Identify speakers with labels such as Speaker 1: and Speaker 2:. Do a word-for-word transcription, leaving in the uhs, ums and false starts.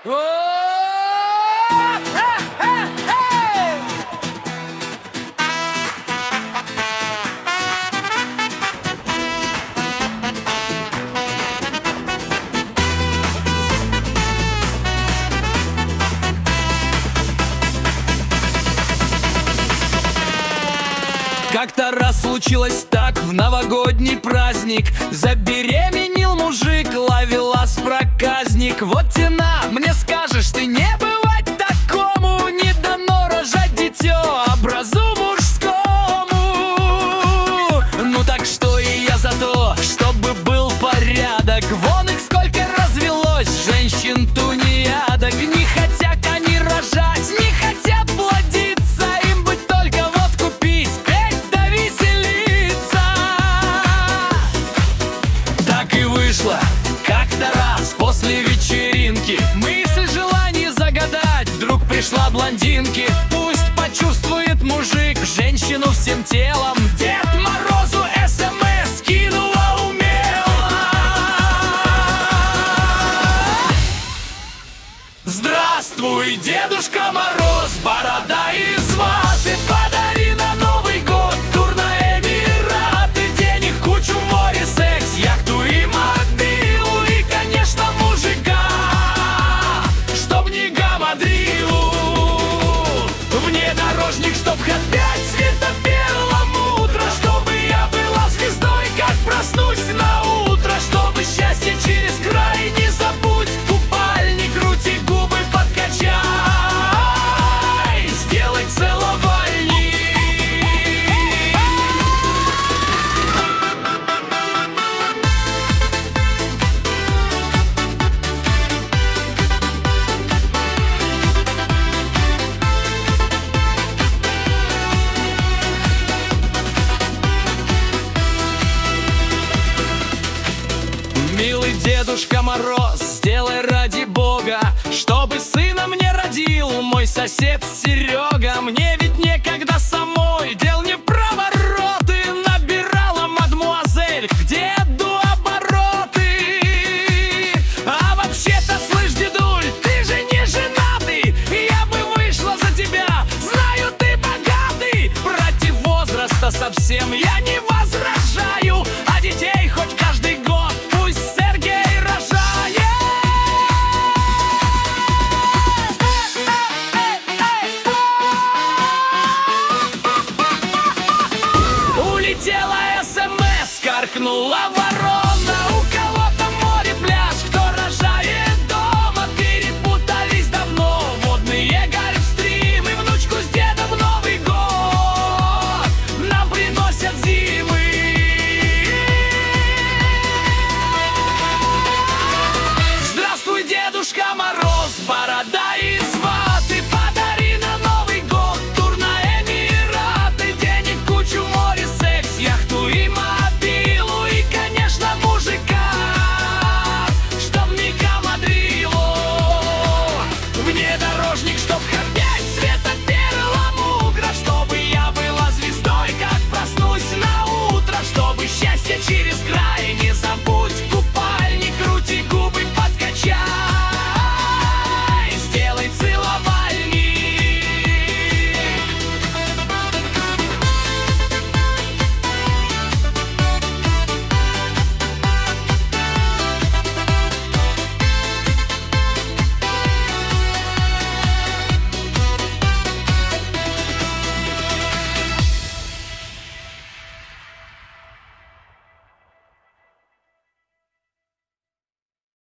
Speaker 1: Как-то раз случилось так, в новогодний праздник забеременел мужик, ловелас проказник. Вот тена, мне скажешь, ты не бывать такому, не дано рожать дитё образу мужскому. Ну так что и я за то, чтобы был порядок. Вон их сколько развелось, женщин тунеядок. Не хотят они рожать, не хотят плодиться, им бы только водку пить, петь да веселиться. Так и вышло как-то раз после вечеринки, мысль желание загадать вдруг пришла блондинке. Пусть почувствует мужик женщину всем телом, Дед Морозу СМС кинула умело. Здравствуй, Дедушка Мороз, борода из ваты, подари на Новый год тур на Эмираты. Денег кучу, море, секс, яхту и мобилу, и, конечно, мужика, чтоб не гамадрилу. Внедорожник, чтоб хоть пять светопелом утро, чтобы я была звездой, как проснусь на утро. Чтобы счастье через край, не забудь купальник, грудь и губы подкачай, сделай целовальник. Милый Дедушка Мороз, сделай ради Бога, чтобы сына мне родил мой сосед Серега. Мне ведь некогда